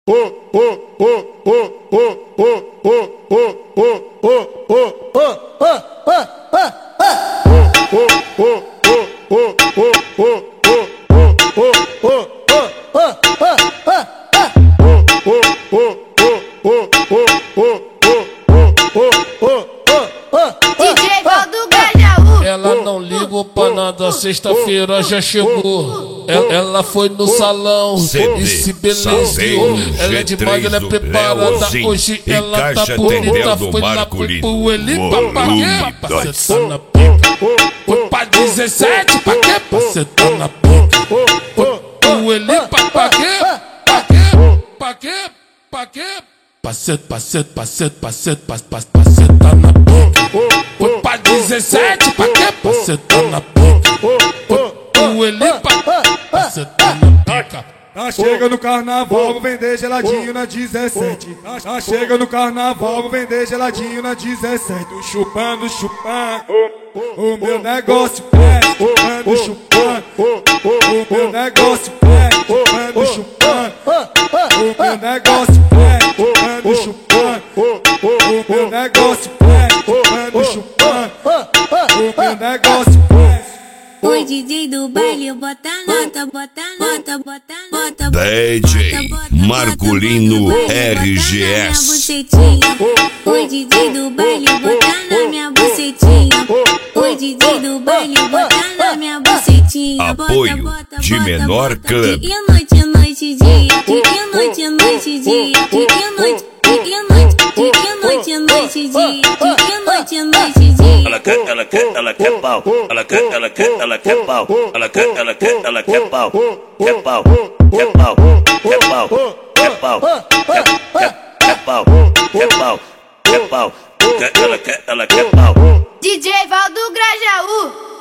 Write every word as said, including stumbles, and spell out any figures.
Ela não ligou pra nada, sexta-feira já chegou. Ela, ela foi no salão e se beleziou. Ela é demais, ela é preparada. Hoje ela tá bonita. Foi lá pro ele pra quê? Pra cê tá na pica. Foi pra dezessete, pra quê? Pra cê tá na pica. Foi pro ele pra quê? Pra quê? Pra quê? Pra quê? Pra cê, pra cê, pra cê, pra cê, pra cê tá na pica. Foi pra dezessete, pra quê? Pra cê tá na pica. Foi pro ele pra cê tá na pica. Tá chega no carnaval, vou vender geladinho na dezessete. Tá chega no carnaval, vou vender geladinho na dezessete. Tô chupando, chupando, o meu negócio é chupando, chupando. O meu negócio é chupando, chupando. O meu negócio é chupando, chupando. O meu negócio é chupando, chupando. O meu negócio é. O D J do baile bota nota, bota nota, bota nota, D J Marculino R G S. O D J do baile bota na minha bucetinha. O D J do baile bota na minha bucetinha. Apoio de Menor Club. Dia e noite, noite, dia. Dia e noite, noite, dia. Dia e noite, dia e noite, dia e noite, noite, dia. Dia e noite, noite, dia. Ela quer, ela quer, ela quer pau. Ela quer, ela quer, ela quer pau. Ela quer, ela quer, ela quer pau. Quer pau, quer pau, quer pau, quer pau, quer quer pau, quer pau, quer pau. Ela quer, ela quer pau. D J Valdo Grajaú.